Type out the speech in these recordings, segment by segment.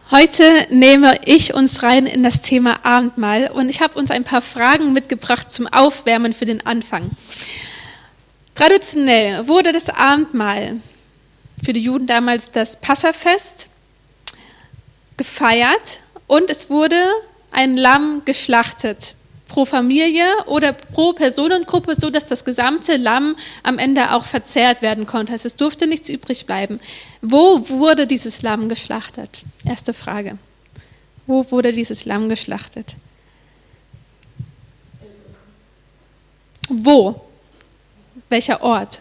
Heute nehme ich uns rein in das Thema Abendmahl und ich habe uns ein paar Fragen mitgebracht zum Aufwärmen für den Anfang. Traditionell wurde das Abendmahl, für die Juden damals das Passafest, gefeiert und es wurde ein Lamm geschlachtet, pro Familie oder pro Personengruppe, so dass das gesamte Lamm am Ende auch verzehrt werden konnte. Also es durfte nichts übrig bleiben. Wo wurde dieses Lamm geschlachtet? Erste Frage. Wo wurde dieses Lamm geschlachtet? Wo? Welcher Ort?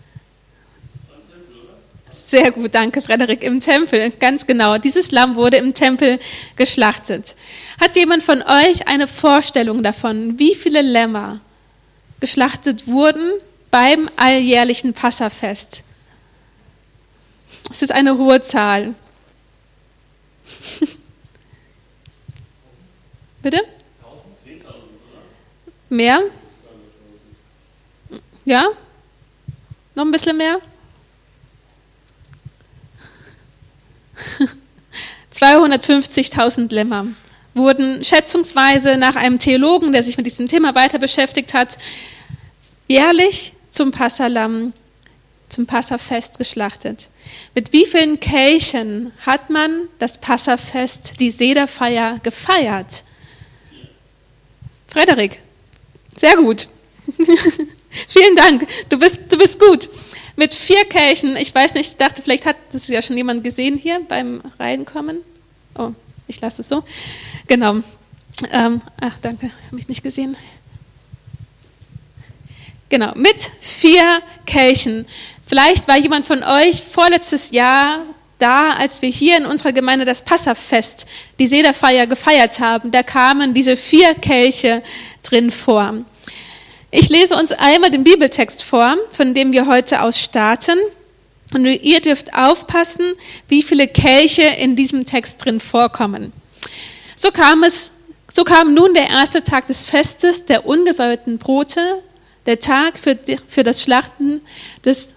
Sehr gut, danke Frederik, im Tempel, ganz genau. Dieses Lamm wurde im Tempel geschlachtet. Hat jemand von euch eine Vorstellung davon, wie viele Lämmer geschlachtet wurden beim alljährlichen Passafest? Es ist eine hohe Zahl. Bitte? 10.000, oder? Mehr? Ja? Noch ein bisschen mehr? 250.000 Lämmer wurden schätzungsweise nach einem Theologen, der sich mit diesem Thema weiter beschäftigt hat, jährlich zum Passahlamm, zum Passafest geschlachtet. Mit wie vielen Kelchen hat man das Passafest, die Sederfeier, gefeiert? Frederik, sehr gut. Vielen Dank, du bist gut. Mit 4 Kelchen, ich weiß nicht, ich dachte, vielleicht hat das ja schon jemand gesehen hier beim Reinkommen. Oh, ich lasse es so. Genau. Danke, habe ich nicht gesehen. Genau, mit 4 Kelchen. Vielleicht war jemand von euch vorletztes Jahr da, als wir hier in unserer Gemeinde das Passafest, die Sederfeier gefeiert haben. Da kamen diese 4 Kelche drin vor. Ich lese uns einmal den Bibeltext vor, von dem wir heute aus starten. Und ihr dürft aufpassen, wie viele Kelche in diesem Text drin vorkommen. So kam nun der erste Tag des Festes der ungesäuerten Brote, der Tag, der für das Schlachten des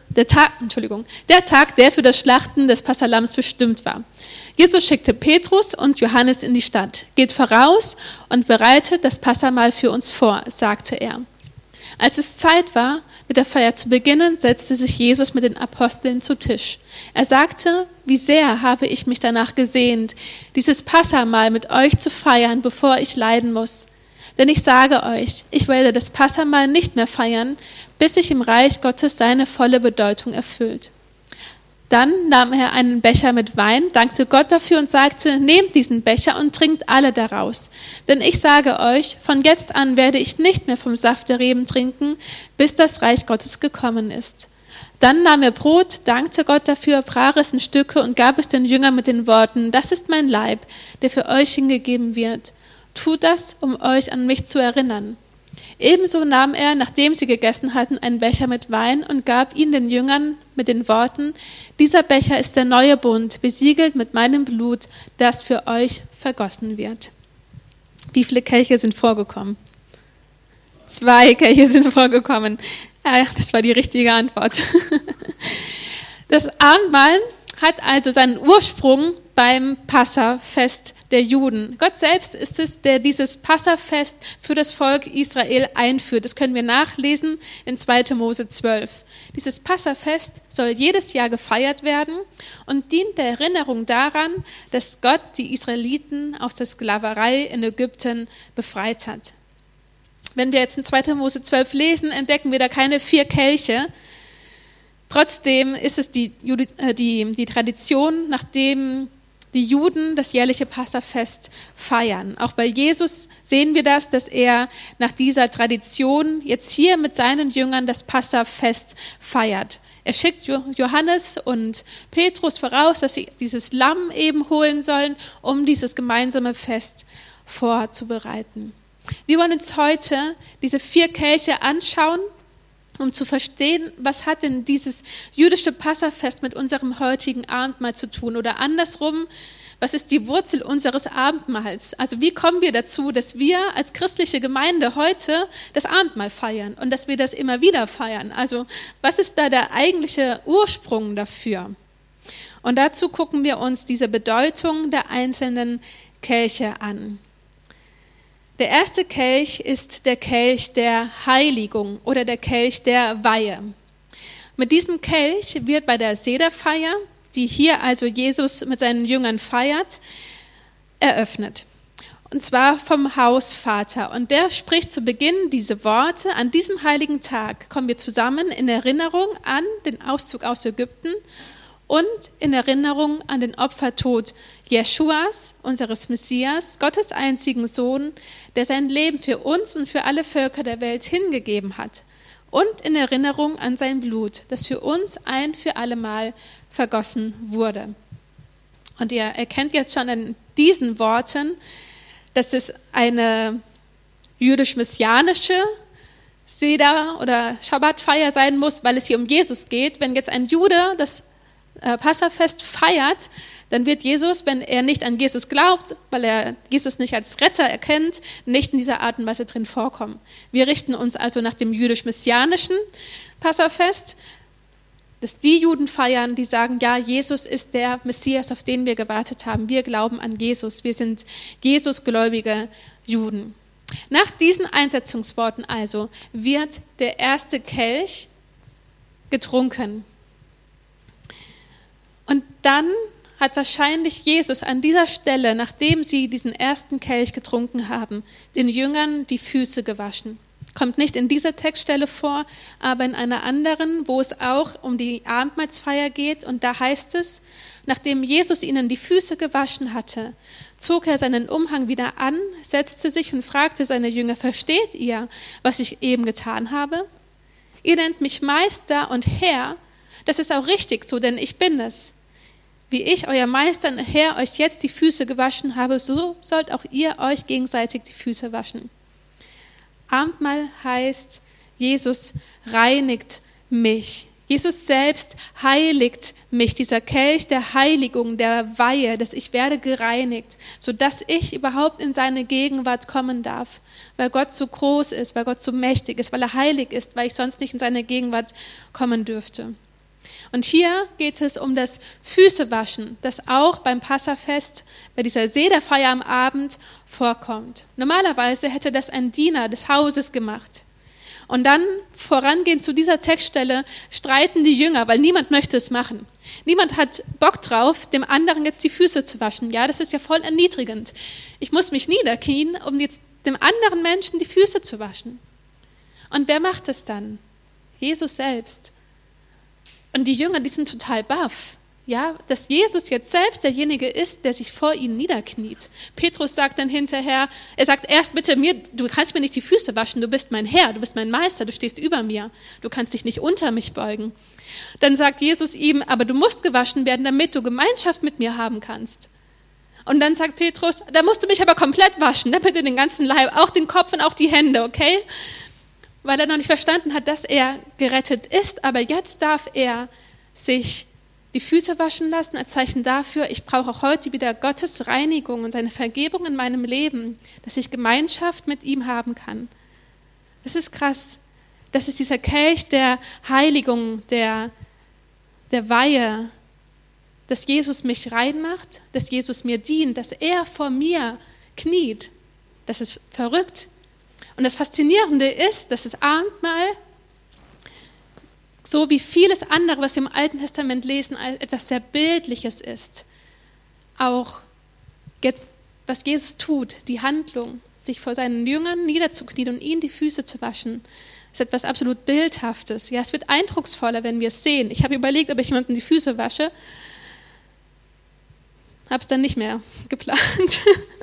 Passalams bestimmt war. Jesus schickte Petrus und Johannes in die Stadt. Geht voraus und bereitet das Passamahl für uns vor, sagte er. Als es Zeit war, mit der Feier zu beginnen, setzte sich Jesus mit den Aposteln zu Tisch. Er sagte, wie sehr habe ich mich danach gesehnt, dieses Passamahl mit euch zu feiern, bevor ich leiden muss. Denn ich sage euch, ich werde das Passamahl nicht mehr feiern, bis sich im Reich Gottes seine volle Bedeutung erfüllt. Dann nahm er einen Becher mit Wein, dankte Gott dafür und sagte, nehmt diesen Becher und trinkt alle daraus. Denn ich sage euch, von jetzt an werde ich nicht mehr vom Saft der Reben trinken, bis das Reich Gottes gekommen ist. Dann nahm er Brot, dankte Gott dafür, brach es in Stücke und gab es den Jüngern mit den Worten, das ist mein Leib, der für euch hingegeben wird. Tut das, um euch an mich zu erinnern. Ebenso nahm er, nachdem sie gegessen hatten, einen Becher mit Wein und gab ihn den Jüngern mit den Worten, dieser Becher ist der neue Bund, besiegelt mit meinem Blut, das für euch vergossen wird. Wie viele Kelche sind vorgekommen? 2 Kelche sind vorgekommen. Das war die richtige Antwort. Das Abendmahl hat also seinen Ursprung beim Passafest der Juden. Gott selbst ist es, der dieses Passafest für das Volk Israel einführt. Das können wir nachlesen in 2. Mose 12. Dieses Passafest soll jedes Jahr gefeiert werden und dient der Erinnerung daran, dass Gott die Israeliten aus der Sklaverei in Ägypten befreit hat. Wenn wir jetzt in 2. Mose 12 lesen, entdecken wir da keine 4 Kelche. Trotzdem ist es die Tradition, nachdem die Juden das jährliche Passafest feiern. Auch bei Jesus sehen wir das, dass er nach dieser Tradition jetzt hier mit seinen Jüngern das Passafest feiert. Er schickt Johannes und Petrus voraus, dass sie dieses Lamm eben holen sollen, um dieses gemeinsame Fest vorzubereiten. Wir wollen uns heute diese 4 Kelche anschauen, um zu verstehen, was hat denn dieses jüdische Passafest mit unserem heutigen Abendmahl zu tun? Oder andersrum, was ist die Wurzel unseres Abendmahls? Also wie kommen wir dazu, dass wir als christliche Gemeinde heute das Abendmahl feiern und dass wir das immer wieder feiern? Also was ist da der eigentliche Ursprung dafür? Und dazu gucken wir uns diese Bedeutung der einzelnen Kelche an. Der erste Kelch ist der Kelch der Heiligung oder der Kelch der Weihe. Mit diesem Kelch wird bei der Sederfeier, die hier also Jesus mit seinen Jüngern feiert, eröffnet. Und zwar vom Hausvater. Und der spricht zu Beginn diese Worte: An diesem heiligen Tag kommen wir zusammen in Erinnerung an den Auszug aus Ägypten und in Erinnerung an den Opfertod Jeschuas, unseres Messias, Gottes einzigen Sohn, der sein Leben für uns und für alle Völker der Welt hingegeben hat. Und in Erinnerung an sein Blut, das für uns ein für allemal vergossen wurde. Und ihr erkennt jetzt schon an diesen Worten, dass es eine jüdisch-messianische Seder- oder Schabbatfeier sein muss, weil es hier um Jesus geht. Wenn jetzt ein Jude das Passafest feiert, dann wird Jesus, wenn er nicht an Jesus glaubt, weil er Jesus nicht als Retter erkennt, nicht in dieser Art und Weise drin vorkommen. Wir richten uns also nach dem jüdisch-messianischen Passafest, dass die Juden feiern, die sagen, ja, Jesus ist der Messias, auf den wir gewartet haben. Wir glauben an Jesus. Wir sind Jesusgläubige Juden. Nach diesen Einsetzungsworten also wird der erste Kelch getrunken. Und dann hat wahrscheinlich Jesus an dieser Stelle, nachdem sie diesen ersten Kelch getrunken haben, den Jüngern die Füße gewaschen. Kommt nicht in dieser Textstelle vor, aber in einer anderen, wo es auch um die Abendmahlsfeier geht. Und da heißt es, nachdem Jesus ihnen die Füße gewaschen hatte, zog er seinen Umhang wieder an, setzte sich und fragte seine Jünger: Versteht ihr, was ich eben getan habe? Ihr nennt mich Meister und Herr. Das ist auch richtig so, denn ich bin es. Wie ich, euer Meister und Herr, euch jetzt die Füße gewaschen habe, so sollt auch ihr euch gegenseitig die Füße waschen. Abendmahl heißt, Jesus reinigt mich. Jesus selbst heiligt mich, dieser Kelch der Heiligung, der Weihe, dass ich werde gereinigt, sodass ich überhaupt in seine Gegenwart kommen darf, weil Gott so groß ist, weil Gott so mächtig ist, weil er heilig ist, weil ich sonst nicht in seine Gegenwart kommen dürfte. Und hier geht es um das Füßewaschen, das auch beim Passafest, bei dieser Sederfeier am Abend vorkommt. Normalerweise hätte das ein Diener des Hauses gemacht. Und dann, vorangehend zu dieser Textstelle, streiten die Jünger, weil niemand möchte es machen. Niemand hat Bock drauf, dem anderen jetzt die Füße zu waschen. Ja, das ist ja voll erniedrigend. Ich muss mich niederknien, um jetzt dem anderen Menschen die Füße zu waschen. Und wer macht es dann? Jesus selbst. Und die Jünger, die sind total baff, ja, dass Jesus jetzt selbst derjenige ist, der sich vor ihnen niederkniet. Petrus sagt dann hinterher, er sagt erst bitte mir, du kannst mir nicht die Füße waschen, du bist mein Herr, du bist mein Meister, du stehst über mir, du kannst dich nicht unter mich beugen. Dann sagt Jesus ihm, aber du musst gewaschen werden, damit du Gemeinschaft mit mir haben kannst. Und dann sagt Petrus, da musst du mich aber komplett waschen, damit du den ganzen Leib, auch den Kopf und auch die Hände, okay? Weil er noch nicht verstanden hat, dass er gerettet ist, aber jetzt darf er sich die Füße waschen lassen, als Zeichen dafür, ich brauche auch heute wieder Gottes Reinigung und seine Vergebung in meinem Leben, dass ich Gemeinschaft mit ihm haben kann. Das ist krass. Das ist dieser Kelch der Heiligung, der Weihe, dass Jesus mich reinmacht, dass Jesus mir dient, dass er vor mir kniet. Das ist verrückt. Und das Faszinierende ist, dass das Abendmahl, so wie vieles andere, was wir im Alten Testament lesen, etwas sehr Bildliches ist. Auch jetzt, was Jesus tut, die Handlung, sich vor seinen Jüngern niederzuknien und ihnen die Füße zu waschen, ist etwas absolut Bildhaftes. Ja, es wird eindrucksvoller, wenn wir es sehen. Ich habe überlegt, ob ich jemandem die Füße wasche, habe es dann nicht mehr geplant.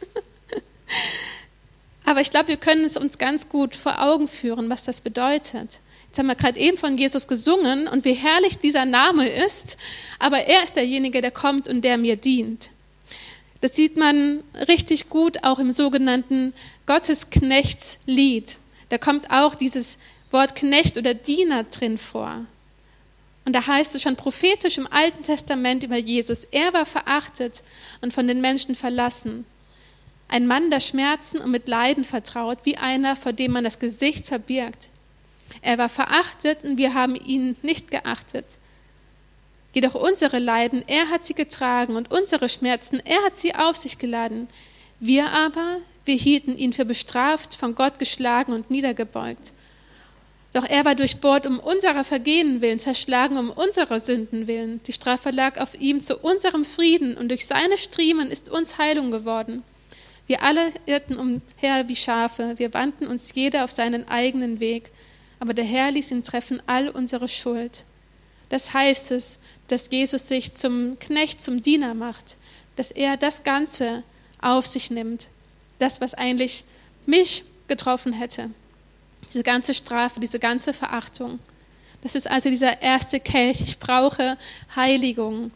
Aber ich glaube, wir können es uns ganz gut vor Augen führen, was das bedeutet. Jetzt haben wir gerade eben von Jesus gesungen und wie herrlich dieser Name ist, aber er ist derjenige, der kommt und der mir dient. Das sieht man richtig gut auch im sogenannten Gottesknechtslied. Da kommt auch dieses Wort Knecht oder Diener drin vor. Und da heißt es schon prophetisch im Alten Testament über Jesus, er war verachtet und von den Menschen verlassen. Ein Mann, der Schmerzen und mit Leiden vertraut, wie einer, vor dem man das Gesicht verbirgt. Er war verachtet und wir haben ihn nicht geachtet. Jedoch unsere Leiden, er hat sie getragen und unsere Schmerzen, er hat sie auf sich geladen. Wir aber, wir hielten ihn für bestraft, von Gott geschlagen und niedergebeugt. Doch er war durchbohrt um unserer Vergehen willen, zerschlagen um unserer Sünden willen. Die Strafe lag auf ihm zu unserem Frieden und durch seine Striemen ist uns Heilung geworden. Wir alle irrten umher wie Schafe, wir wandten uns jeder auf seinen eigenen Weg, aber der Herr ließ ihn treffen all unsere Schuld. Das heißt es, dass Jesus sich zum Knecht, zum Diener macht, dass er das Ganze auf sich nimmt, das, was eigentlich mich getroffen hätte. Diese ganze Strafe, diese ganze Verachtung. Das ist also dieser erste Kelch. Ich brauche Heiligung.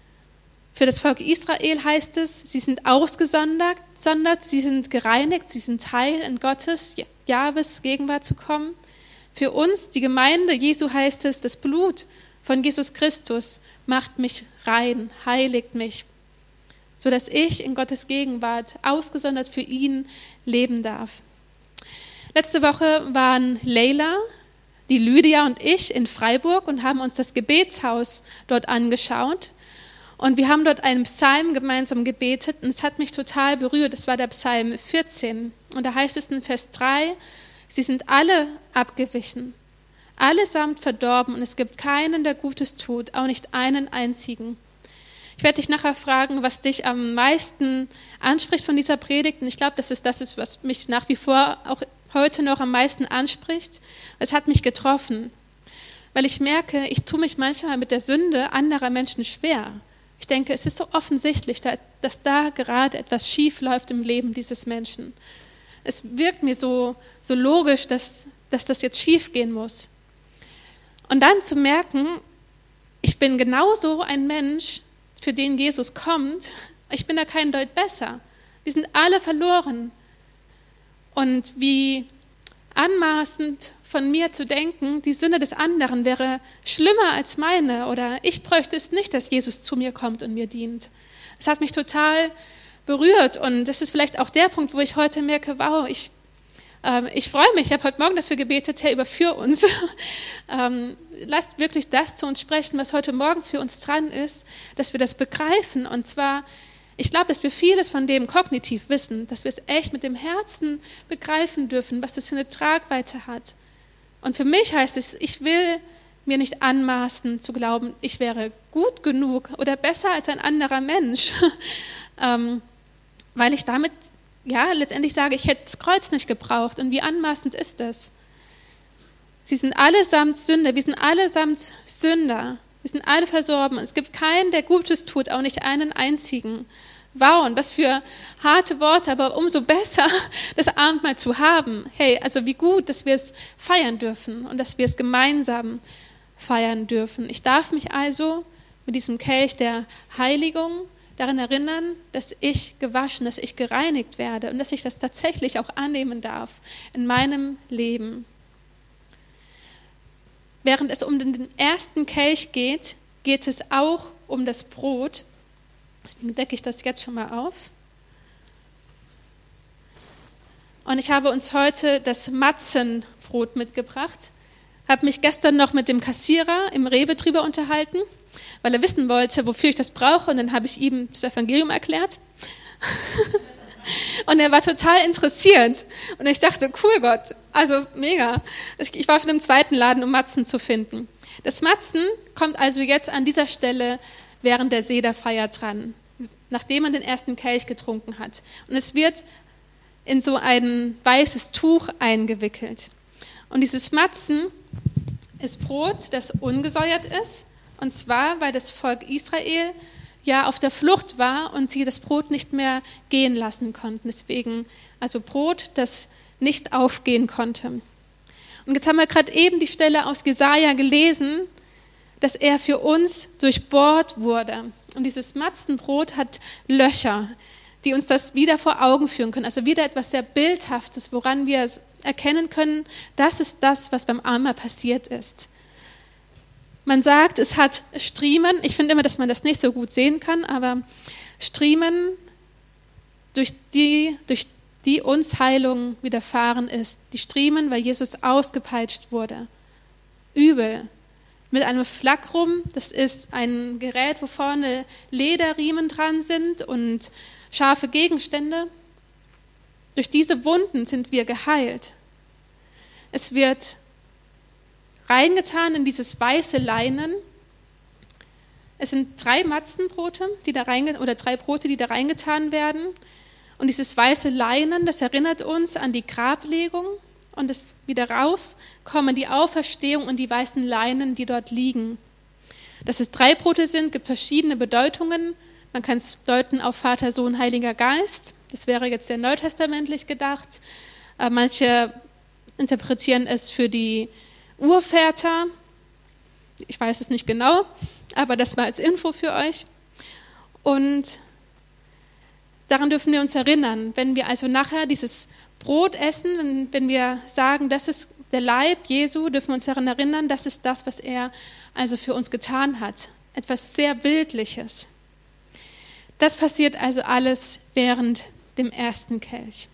Für das Volk Israel heißt es, sie sind ausgesondert, sie sind gereinigt, sie sind Teil in Gottes, Jahwes Gegenwart zu kommen. Für uns, die Gemeinde Jesu, heißt es, das Blut von Jesus Christus macht mich rein, heiligt mich, sodass ich in Gottes Gegenwart ausgesondert für ihn leben darf. Letzte Woche waren Leila, die Lydia und ich in Freiburg und haben uns das Gebetshaus dort angeschaut. Und wir haben dort einen Psalm gemeinsam gebetet und es hat mich total berührt. Das war der Psalm 14. Und da heißt es in Vers 3, sie sind alle abgewichen, allesamt verdorben und es gibt keinen, der Gutes tut, auch nicht einen einzigen. Ich werde dich nachher fragen, was dich am meisten anspricht von dieser Predigt. Und ich glaube, das ist, was mich nach wie vor auch heute noch am meisten anspricht. Es hat mich getroffen, weil ich merke, ich tue mich manchmal mit der Sünde anderer Menschen schwer. Ich denke, es ist so offensichtlich, dass da gerade etwas schief läuft im Leben dieses Menschen. Es wirkt mir so logisch, dass das jetzt schief gehen muss. Und dann zu merken, ich bin genauso ein Mensch, für den Jesus kommt. Ich bin da kein Deut besser. Wir sind alle verloren. Und wie anmaßend von mir zu denken, die Sünde des anderen wäre schlimmer als meine oder ich bräuchte es nicht, dass Jesus zu mir kommt und mir dient. Es hat mich total berührt und das ist vielleicht auch der Punkt, wo ich heute merke, wow, ich freue mich, ich habe heute Morgen dafür gebetet, Herr, überführ uns. Lasst wirklich das zu uns sprechen, was heute Morgen für uns dran ist, dass wir das begreifen und zwar, ich glaube, dass wir vieles von dem kognitiv wissen, dass wir es echt mit dem Herzen begreifen dürfen, was das für eine Tragweite hat. Und für mich heißt es, ich will mir nicht anmaßen zu glauben, ich wäre gut genug oder besser als ein anderer Mensch, weil ich damit letztendlich sage, ich hätte das Kreuz nicht gebraucht. Und wie anmaßend ist das? Sie sind allesamt Sünder, wir sind allesamt Sünder. Wir sind alle versorgen. Es gibt keinen, der Gutes tut, auch nicht einen einzigen. Wow, und was für harte Worte, aber umso besser, das Abendmahl zu haben. Hey, also wie gut, dass wir es feiern dürfen und dass wir es gemeinsam feiern dürfen. Ich darf mich also mit diesem Kelch der Heiligung daran erinnern, dass ich gewaschen, dass ich gereinigt werde und dass ich das tatsächlich auch annehmen darf in meinem Leben. Während es um den ersten Kelch geht, geht es auch um das Brot. Deswegen decke ich das jetzt schon mal auf. Und ich habe uns heute das Matzenbrot mitgebracht. Habe mich gestern noch mit dem Kassierer im Rewe drüber unterhalten, weil er wissen wollte, wofür ich das brauche. Und dann habe ich ihm das Evangelium erklärt. Und er war total interessiert. Und ich dachte, cool Gott, also mega. Ich war schon im zweiten Laden, um Matzen zu finden. Das Matzen kommt also jetzt an dieser Stelle während der Sederfeier dran, nachdem man den ersten Kelch getrunken hat. Und es wird in so ein weißes Tuch eingewickelt. Und dieses Matzen ist Brot, das ungesäuert ist. Und zwar, weil das Volk Israel ja auf der Flucht war und sie das Brot nicht mehr gehen lassen konnten. Deswegen also Brot, das nicht aufgehen konnte. Und jetzt haben wir gerade eben die Stelle aus Jesaja gelesen, dass er für uns durchbohrt wurde. Und dieses Matzenbrot hat Löcher, die uns das wieder vor Augen führen können. Also wieder etwas sehr Bildhaftes, woran wir erkennen können, das ist das, was beim Abendmahl passiert ist. Man sagt, es hat Striemen. Ich finde immer, dass man das nicht so gut sehen kann, aber Striemen, durch die uns Heilung widerfahren ist. Die Striemen, weil Jesus ausgepeitscht wurde. Übel. mit einem Flakrum. Das ist ein Gerät, wo vorne Lederriemen dran sind und scharfe Gegenstände. Durch diese Wunden sind wir geheilt. Es wird reingetan in dieses weiße Leinen. Es sind 3 Matzenbrote, oder 3 Brote, die da reingetan werden. Und dieses weiße Leinen, das erinnert uns an die Grablegung. Und es wieder rauskommen die Auferstehung und die weißen Leinen, die dort liegen. Dass es 3 Brote sind, gibt verschiedene Bedeutungen. Man kann es deuten auf Vater, Sohn, Heiliger Geist. Das wäre jetzt sehr neutestamentlich gedacht. Manche interpretieren es für die Urväter. Ich weiß es nicht genau, aber das war als Info für euch. Und daran dürfen wir uns erinnern, wenn wir also nachher dieses Brot essen, wenn wir sagen, das ist der Leib Jesu, dürfen wir uns daran erinnern, das ist das, was er also für uns getan hat. Etwas sehr Bildliches. Das passiert also alles während dem ersten Kelch.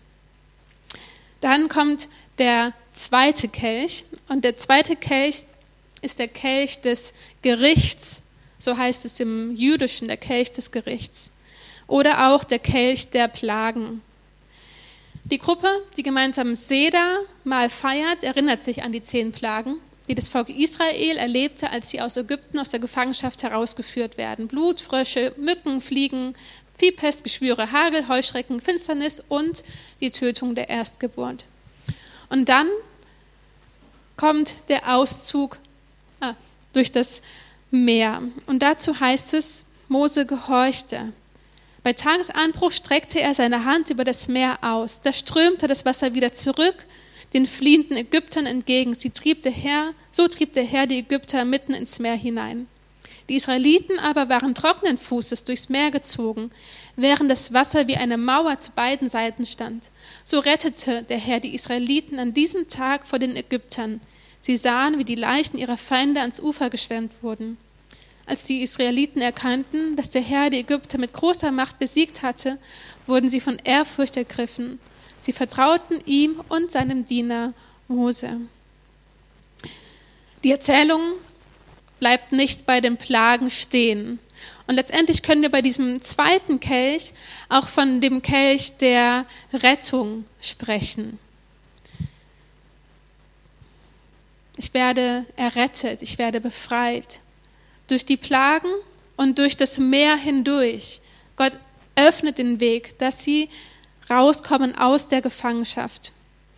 Dann kommt der zweite Kelch und der zweite Kelch ist der Kelch des Gerichts, so heißt es im Jüdischen, der Kelch des Gerichts. Oder auch der Kelch der Plagen. Die Gruppe, die gemeinsam Seder-Mahl feiert, erinnert sich an die 10 Plagen, die das Volk Israel erlebte, als sie aus Ägypten, aus der Gefangenschaft herausgeführt werden. Blut, Frösche, Mücken, Fliegen, Viehpest, Geschwüre, Hagel, Heuschrecken, Finsternis und die Tötung der Erstgeburt. Und dann kommt der Auszug durch das Meer. Und dazu heißt es, Mose gehorchte. Bei Tagesanbruch streckte er seine Hand über das Meer aus. Da strömte das Wasser wieder zurück, den fliehenden Ägyptern entgegen. So trieb der Herr die Ägypter mitten ins Meer hinein. Die Israeliten aber waren trockenen Fußes durchs Meer gezogen, während das Wasser wie eine Mauer zu beiden Seiten stand. So rettete der Herr die Israeliten an diesem Tag vor den Ägyptern. Sie sahen, wie die Leichen ihrer Feinde ans Ufer geschwemmt wurden. Als die Israeliten erkannten, dass der Herr die Ägypter mit großer Macht besiegt hatte, wurden sie von Ehrfurcht ergriffen. Sie vertrauten ihm und seinem Diener Mose. Die Erzählung bleibt nicht bei den Plagen stehen. Und letztendlich können wir bei diesem zweiten Kelch auch von dem Kelch der Rettung sprechen. Ich werde errettet, ich werde befreit. Durch die Plagen und durch das Meer hindurch. Gott öffnet den Weg, dass sie rauskommen aus der Gefangenschaft.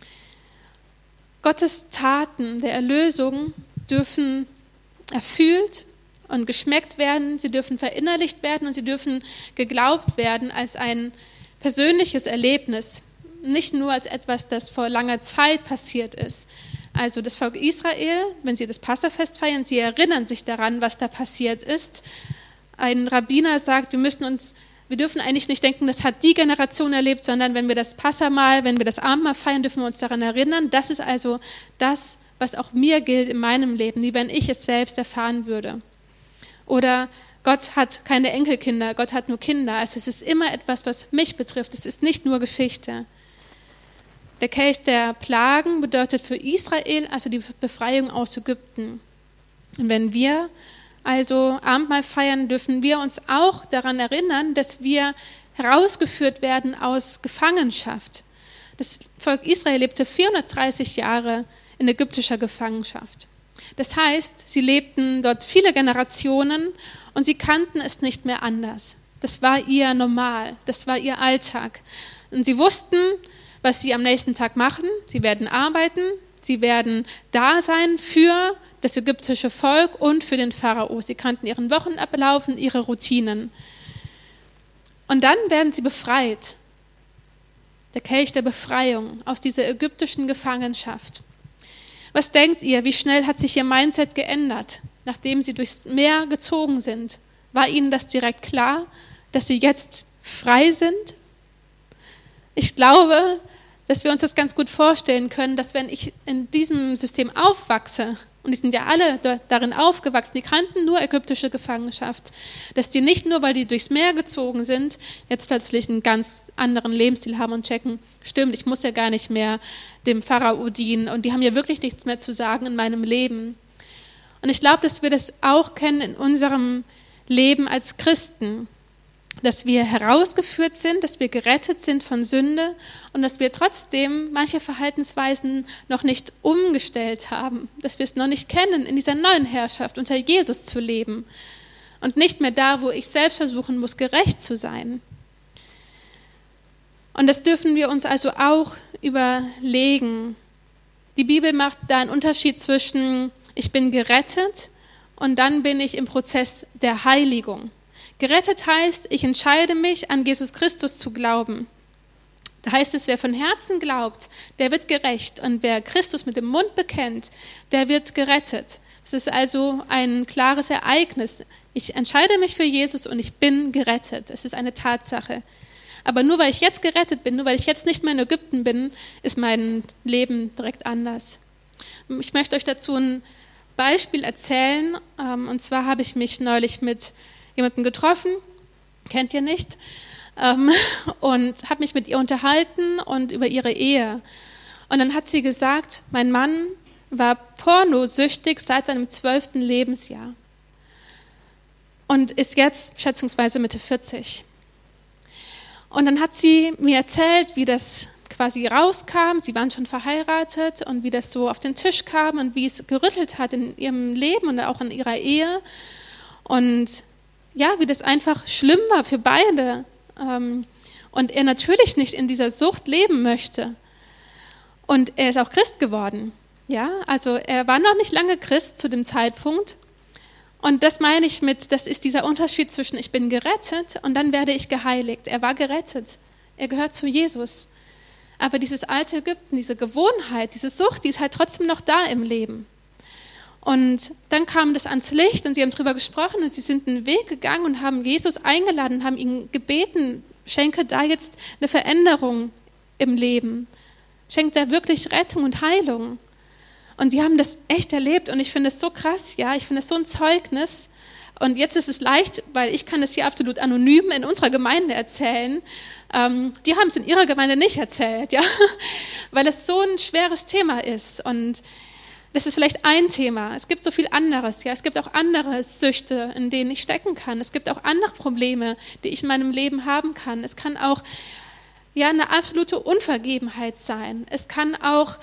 Gottes Taten der Erlösung dürfen erfüllt und geschmeckt werden, sie dürfen verinnerlicht werden und sie dürfen geglaubt werden als ein persönliches Erlebnis, nicht nur als etwas, das vor langer Zeit passiert ist. Also das Volk Israel, wenn sie das Passafest feiern, sie erinnern sich daran, was da passiert ist. Ein Rabbiner sagt, wir dürfen eigentlich nicht denken, das hat die Generation erlebt, sondern wenn wir das Passamahl, wenn wir das Abendmahl feiern, dürfen wir uns daran erinnern. Das ist also das, was auch mir gilt in meinem Leben, wie wenn ich es selbst erfahren würde. Oder Gott hat keine Enkelkinder, Gott hat nur Kinder. Also es ist immer etwas, was mich betrifft. Es ist nicht nur Geschichte. Der Kelch der Plagen bedeutet für Israel also die Befreiung aus Ägypten. Und wenn wir also Abendmahl feiern, dürfen wir uns auch daran erinnern, dass wir herausgeführt werden aus Gefangenschaft. Das Volk Israel lebte 430 Jahre in ägyptischer Gefangenschaft. Das heißt, sie lebten dort viele Generationen und sie kannten es nicht mehr anders. Das war ihr Normal, das war ihr Alltag. Und sie wussten, was sie am nächsten Tag machen. Sie werden arbeiten, sie werden da sein für das ägyptische Volk und für den Pharao. Sie kannten ihren Wochenablauf und ihre Routinen. Und dann werden sie befreit. Der Kelch der Befreiung aus dieser ägyptischen Gefangenschaft. Was denkt ihr, wie schnell hat sich ihr Mindset geändert, nachdem sie durchs Meer gezogen sind? War ihnen das direkt klar, dass sie jetzt frei sind? Ich glaube, dass wir uns das ganz gut vorstellen können, dass wenn ich in diesem System aufwachse, und die sind ja alle darin aufgewachsen, die kannten nur ägyptische Gefangenschaft, dass die nicht nur, weil die durchs Meer gezogen sind, jetzt plötzlich einen ganz anderen Lebensstil haben und checken, stimmt, ich muss ja gar nicht mehr dem Pharao dienen und die haben ja wirklich nichts mehr zu sagen in meinem Leben. Und ich glaube, dass wir das auch kennen in unserem Leben als Christen, dass wir herausgeführt sind, dass wir gerettet sind von Sünde und dass wir trotzdem manche Verhaltensweisen noch nicht umgestellt haben, dass wir es noch nicht kennen, in dieser neuen Herrschaft unter Jesus zu leben und nicht mehr da, wo ich selbst versuchen muss, gerecht zu sein. Und das dürfen wir uns also auch überlegen. Die Bibel macht da einen Unterschied zwischen ich bin gerettet und dann bin ich im Prozess der Heiligung. Gerettet heißt, ich entscheide mich, an Jesus Christus zu glauben. Da heißt es, wer von Herzen glaubt, der wird gerecht. Und wer Christus mit dem Mund bekennt, der wird gerettet. Das ist also ein klares Ereignis. Ich entscheide mich für Jesus und ich bin gerettet. Es ist eine Tatsache. Aber nur weil ich jetzt gerettet bin, nur weil ich jetzt nicht mehr in Ägypten bin, ist mein Leben direkt anders. Ich möchte euch dazu ein Beispiel erzählen. Und zwar habe ich mich neulich mit jemanden getroffen, kennt ihr nicht, und habe mich mit ihr unterhalten und über ihre Ehe. Und dann hat sie gesagt, mein Mann war pornosüchtig seit seinem 12. Lebensjahr und ist jetzt schätzungsweise Mitte 40. Und dann hat sie mir erzählt, wie das quasi rauskam, sie waren schon verheiratet und wie das so auf den Tisch kam und wie es gerüttelt hat in ihrem Leben und auch in ihrer Ehe. Und ja, wie das einfach schlimm war für beide und er natürlich nicht in dieser Sucht leben möchte. Und er ist auch Christ geworden. Ja, also er war noch nicht lange Christ zu dem Zeitpunkt. Und das meine ich mit, das ist dieser Unterschied zwischen ich bin gerettet und dann werde ich geheiligt. Er war gerettet, er gehört zu Jesus. Aber dieses alte Ägypten, diese Gewohnheit, diese Sucht, die ist halt trotzdem noch da im Leben. Und dann kam das ans Licht und sie haben darüber gesprochen und sie sind einen Weg gegangen und haben Jesus eingeladen und haben ihn gebeten, schenke da jetzt eine Veränderung im Leben. Schenke da wirklich Rettung und Heilung. Und die haben das echt erlebt und ich finde es so krass, ja, ich finde es so ein Zeugnis. Und jetzt ist es leicht, weil ich kann es hier absolut anonym in unserer Gemeinde erzählen. Die haben es in ihrer Gemeinde nicht erzählt, ja, weil es so ein schweres Thema ist. Und das ist vielleicht ein Thema. Es gibt so viel anderes. Ja, es gibt auch andere Süchte, in denen ich stecken kann. Es gibt auch andere Probleme, die ich in meinem Leben haben kann. Es kann auch ja, eine absolute Unvergebenheit sein. Es kann auch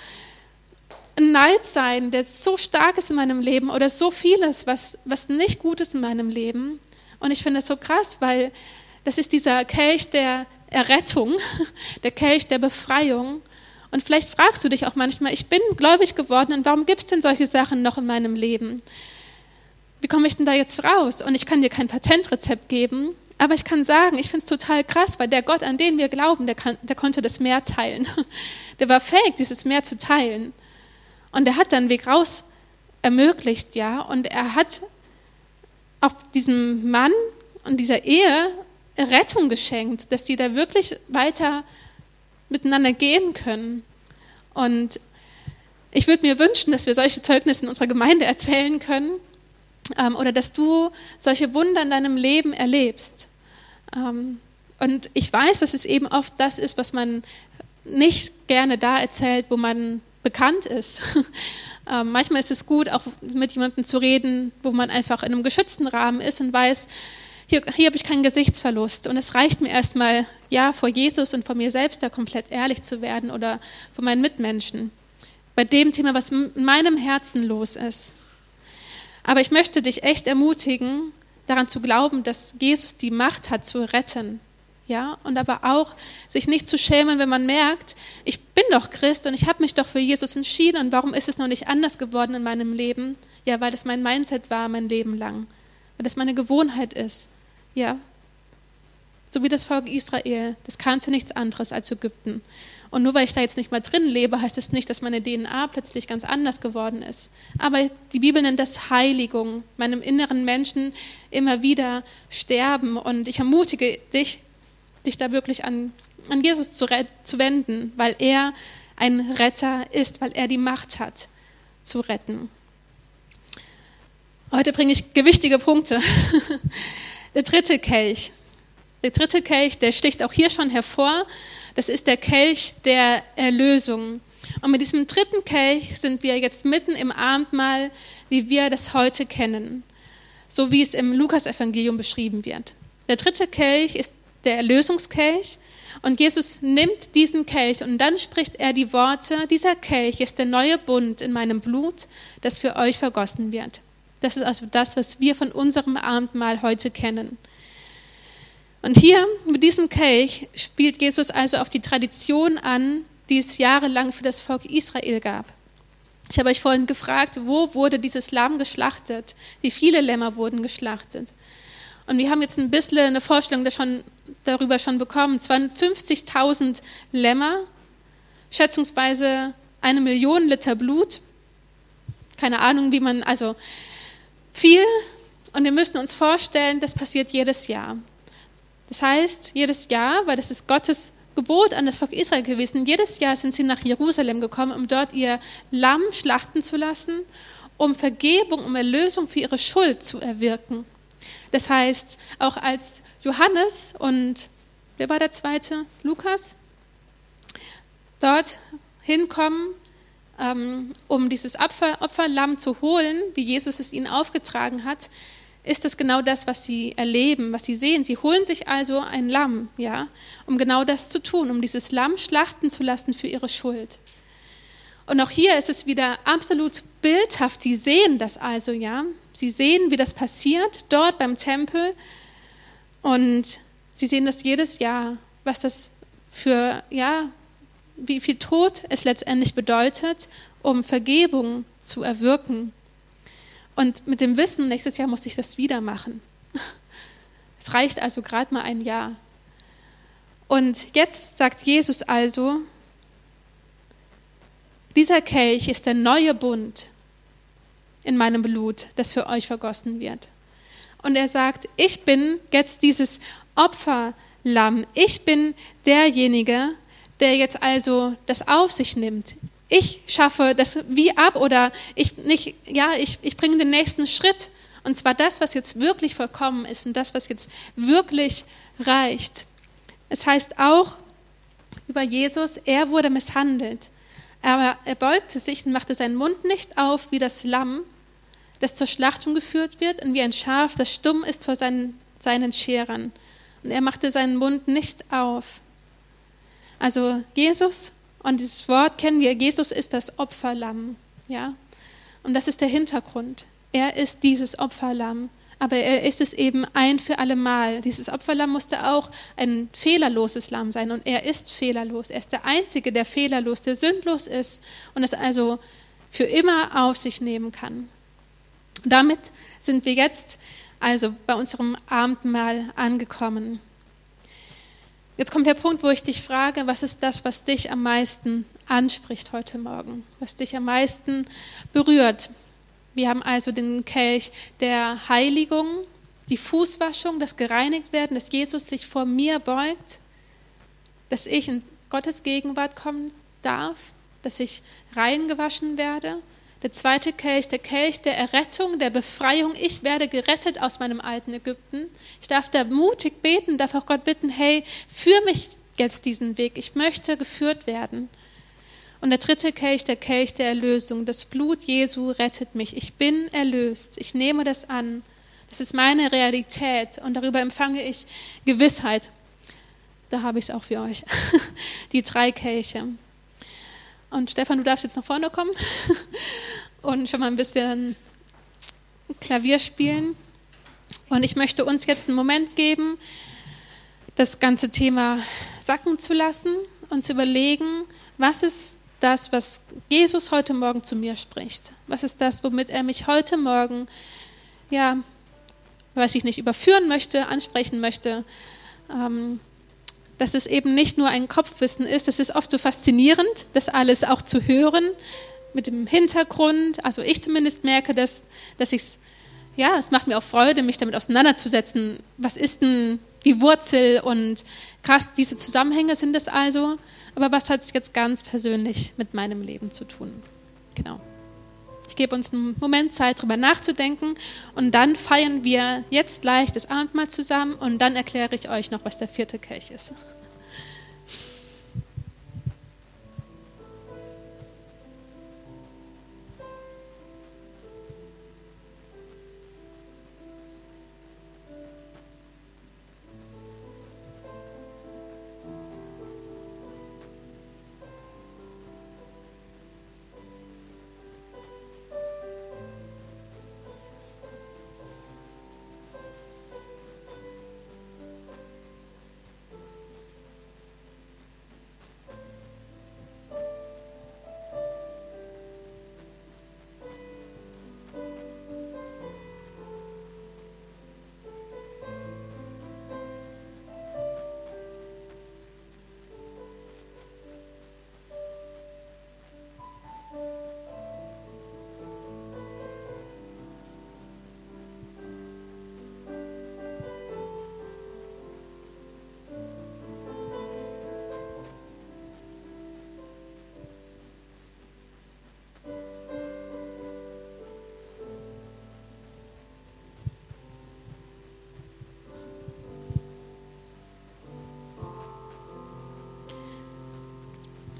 ein Neid sein, der so stark ist in meinem Leben oder so vieles, was nicht gut ist in meinem Leben. Und ich finde das so krass, weil das ist dieser Kelch der Errettung, der Kelch der Befreiung. Und vielleicht fragst du dich auch manchmal, ich bin gläubig geworden und warum gibt es denn solche Sachen noch in meinem Leben? Wie komme ich denn da jetzt raus? Und ich kann dir kein Patentrezept geben, aber ich kann sagen, ich finde es total krass, weil der Gott, an den wir glauben, der konnte das Meer teilen. Der war fähig, dieses Meer zu teilen. Und er hat dann einen Weg raus ermöglicht, ja. Und er hat auch diesem Mann und dieser Ehe Rettung geschenkt, dass sie da wirklich weiter miteinander gehen können. Und ich würde mir wünschen, dass wir solche Zeugnisse in unserer Gemeinde erzählen können oder dass du solche Wunder in deinem Leben erlebst. Und ich weiß, dass es eben oft das ist, was man nicht gerne da erzählt, wo man bekannt ist. Manchmal ist es gut, auch mit jemandem zu reden, wo man einfach in einem geschützten Rahmen ist und weiß, hier habe ich keinen Gesichtsverlust und es reicht mir erstmal, ja, vor Jesus und vor mir selbst da komplett ehrlich zu werden oder vor meinen Mitmenschen. Bei dem Thema, was in meinem Herzen los ist. Aber ich möchte dich echt ermutigen, daran zu glauben, dass Jesus die Macht hat zu retten. Ja, und aber auch sich nicht zu schämen, wenn man merkt, ich bin doch Christ und ich habe mich doch für Jesus entschieden und warum ist es noch nicht anders geworden in meinem Leben? Ja, weil das mein Mindset war mein Leben lang, weil das meine Gewohnheit ist. Ja, so wie das Volk Israel, das kannte nichts anderes als Ägypten. Und nur weil ich da jetzt nicht mehr drin lebe, heißt es nicht, dass meine DNA plötzlich ganz anders geworden ist. Aber die Bibel nennt das Heiligung, meinem inneren Menschen immer wieder sterben. Und ich ermutige dich da wirklich an Jesus zu wenden, weil er ein Retter ist, weil er die Macht hat, zu retten. Heute bringe ich gewichtige Punkte. Der dritte Kelch. Der dritte Kelch, der sticht auch hier schon hervor. Das ist der Kelch der Erlösung. Und mit diesem dritten Kelch sind wir jetzt mitten im Abendmahl, wie wir das heute kennen, so wie es im Lukas-Evangelium beschrieben wird. Der dritte Kelch ist der Erlösungskelch und Jesus nimmt diesen Kelch und dann spricht er die Worte, dieser Kelch ist der neue Bund in meinem Blut, das für euch vergossen wird. Das ist also das, was wir von unserem Abendmahl heute kennen. Und hier mit diesem Kelch spielt Jesus also auf die Tradition an, die es jahrelang für das Volk Israel gab. Ich habe euch vorhin gefragt, wo wurde dieses Lamm geschlachtet? Wie viele Lämmer wurden geschlachtet? Und wir haben jetzt ein bisschen eine Vorstellung darüber schon bekommen. Es waren 50.000 Lämmer, schätzungsweise 1 Million Liter Blut. Keine Ahnung, also viel. Und wir müssen uns vorstellen, das passiert jedes Jahr. Das heißt, jedes Jahr, weil das ist Gottes Gebot an das Volk Israel gewesen, jedes Jahr sind sie nach Jerusalem gekommen, um dort ihr Lamm schlachten zu lassen, um Vergebung, um Erlösung für ihre Schuld zu erwirken. Das heißt, auch als Johannes und, wer war der zweite? Lukas? Dort hinkommen, um dieses Opferlamm zu holen, wie Jesus es ihnen aufgetragen hat, ist das genau das, was sie erleben, was sie sehen. Sie holen sich also ein Lamm, ja, um genau das zu tun, um dieses Lamm schlachten zu lassen für ihre Schuld. Und auch hier ist es wieder absolut bildhaft. Sie sehen das also, ja. Sie sehen, wie das passiert, dort beim Tempel. Und sie sehen das jedes Jahr, was das für, ja, wie viel Tod es letztendlich bedeutet, um Vergebung zu erwirken. Und mit dem Wissen, nächstes Jahr muss ich das wieder machen. Es reicht also gerade mal ein Jahr. Und jetzt sagt Jesus also, dieser Kelch ist der neue Bund in meinem Blut, das für euch vergossen wird. Und er sagt, ich bin jetzt dieses Opferlamm. Ich bin derjenige, der jetzt also das auf sich nimmt. Ich schaffe das wie ab oder ich bringe den nächsten Schritt. Und zwar das, was jetzt wirklich vollkommen ist und das, was jetzt wirklich reicht. Es heißt auch über Jesus, er wurde misshandelt. Aber er beugte sich und machte seinen Mund nicht auf wie das Lamm, das zur Schlachtung geführt wird, und wie ein Schaf, das stumm ist vor seinen Scherern. Und er machte seinen Mund nicht auf. Also Jesus, und dieses Wort kennen wir, Jesus ist das Opferlamm. Ja? Und das ist der Hintergrund. Er ist dieses Opferlamm, aber er ist es eben ein für alle Mal. Dieses Opferlamm musste auch ein fehlerloses Lamm sein und er ist fehlerlos. Er ist der Einzige, der fehlerlos, der sündlos ist und es also für immer auf sich nehmen kann. Damit sind wir jetzt also bei unserem Abendmahl angekommen. Jetzt kommt der Punkt, wo ich dich frage, was ist das, was dich am meisten anspricht heute Morgen, was dich am meisten berührt? Wir haben also den Kelch der Heiligung, die Fußwaschung, das Gereinigtwerden, dass Jesus sich vor mir beugt, dass ich in Gottes Gegenwart kommen darf, dass ich reingewaschen werde. Der zweite Kelch, der Kelch der Errettung, der Befreiung. Ich werde gerettet aus meinem alten Ägypten. Ich darf da mutig beten, darf auch Gott bitten, hey, führ mich jetzt diesen Weg. Ich möchte geführt werden. Und der dritte Kelch, der Kelch der Erlösung. Das Blut Jesu rettet mich. Ich bin erlöst. Ich nehme das an. Das ist meine Realität und darüber empfange ich Gewissheit. Da habe ich es auch für euch. Die 3 Kelche. Und Stefan, du darfst jetzt nach vorne kommen und schon mal ein bisschen Klavier spielen. Und ich möchte uns jetzt einen Moment geben, das ganze Thema sacken zu lassen und zu überlegen, was ist das, was Jesus heute Morgen zu mir spricht? Was ist das, womit er mich heute Morgen, ja, weiß ich nicht, überführen möchte, ansprechen möchte? Dass es eben nicht nur ein Kopfwissen ist, das ist oft so faszinierend, das alles auch zu hören, mit dem Hintergrund. Also ich zumindest merke, dass es macht mir auch Freude, mich damit auseinanderzusetzen. Was ist denn die Wurzel und krass, diese Zusammenhänge sind es also. Aber was hat es jetzt ganz persönlich mit meinem Leben zu tun? Genau. Ich gebe uns einen Moment Zeit, darüber nachzudenken und dann feiern wir jetzt gleich das Abendmahl zusammen und dann erkläre ich euch noch, was der 4. Kelch ist.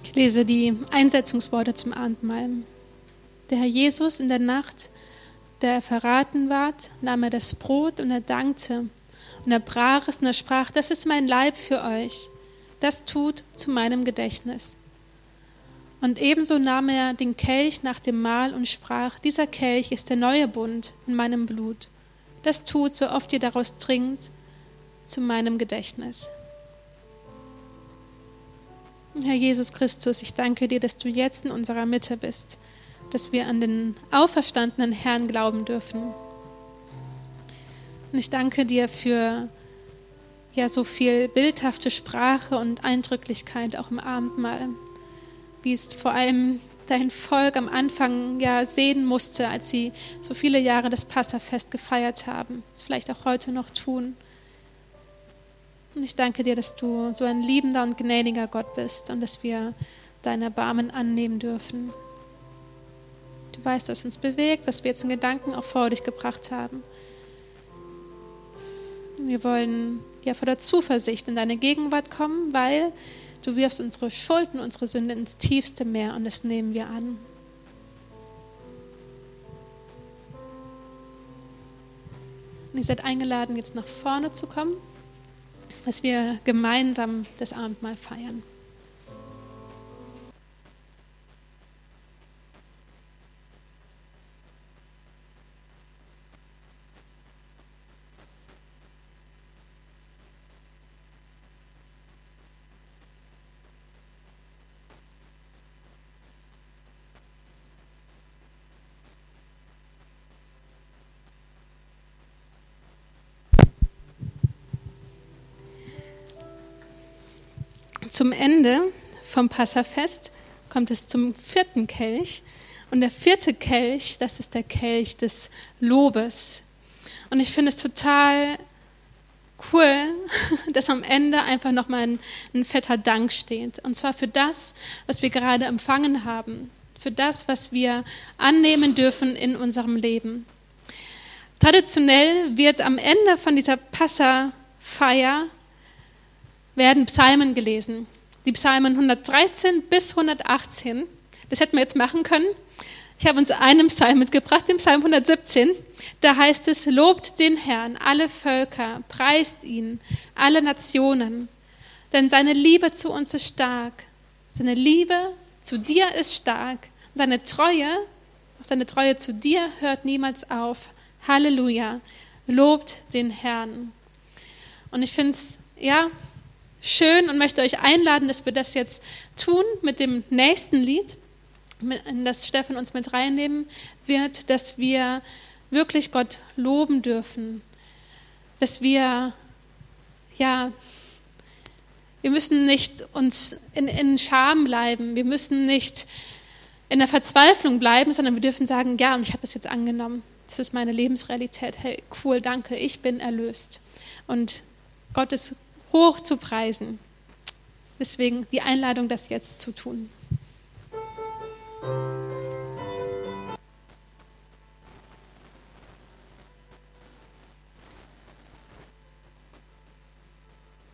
Ich lese die Einsetzungsworte zum Abendmahl. Der Herr Jesus in der Nacht, der er verraten ward, nahm er das Brot und er dankte. Und er brach es und er sprach, das ist mein Leib für euch. Das tut zu meinem Gedächtnis. Und ebenso nahm er den Kelch nach dem Mahl und sprach, dieser Kelch ist der neue Bund in meinem Blut. Das tut, so oft ihr daraus trinkt, zu meinem Gedächtnis. Herr Jesus Christus, ich danke dir, dass du jetzt in unserer Mitte bist, dass wir an den auferstandenen Herrn glauben dürfen. Und ich danke dir für so viel bildhafte Sprache und Eindrücklichkeit auch im Abendmahl, wie es vor allem dein Volk am Anfang sehen musste, als sie so viele Jahre das Passafest gefeiert haben, es vielleicht auch heute noch tun. Und ich danke dir, dass du so ein liebender und gnädiger Gott bist und dass wir dein Erbarmen annehmen dürfen. Du weißt, was uns bewegt, was wir jetzt in Gedanken auch vor dich gebracht haben. Wir wollen vor der Zuversicht in deine Gegenwart kommen, weil du wirfst unsere Schuld und unsere Sünde ins tiefste Meer und das nehmen wir an. Und ihr seid eingeladen, jetzt nach vorne zu kommen, dass wir gemeinsam das Abendmahl feiern. Zum Ende vom Passafest kommt es zum 4. Kelch. Und der 4. Kelch, das ist der Kelch des Lobes. Und ich finde es total cool, dass am Ende einfach nochmal ein fetter Dank steht. Und zwar für das, was wir gerade empfangen haben. Für das, was wir annehmen dürfen in unserem Leben. Traditionell wird am Ende von dieser Passafeier werden Psalmen gelesen. Die Psalmen 113 bis 118. Das hätten wir jetzt machen können. Ich habe uns einen Psalm mitgebracht, den Psalm 117. Da heißt es, lobt den Herrn, alle Völker, preist ihn, alle Nationen. Denn seine Liebe zu uns ist stark. Seine Liebe zu dir ist stark. Seine Treue zu dir hört niemals auf. Halleluja. Lobt den Herrn. Und ich finde es, schön und möchte euch einladen, dass wir das jetzt tun mit dem nächsten Lied, in das Steffen uns mit reinnehmen wird, dass wir wirklich Gott loben dürfen, dass wir müssen nicht uns in Scham bleiben, wir müssen nicht in der Verzweiflung bleiben, sondern wir dürfen sagen, ja, und ich habe das jetzt angenommen, das ist meine Lebensrealität, hey, cool, danke, ich bin erlöst und Gott ist hoch zu preisen. Deswegen die Einladung, das jetzt zu tun.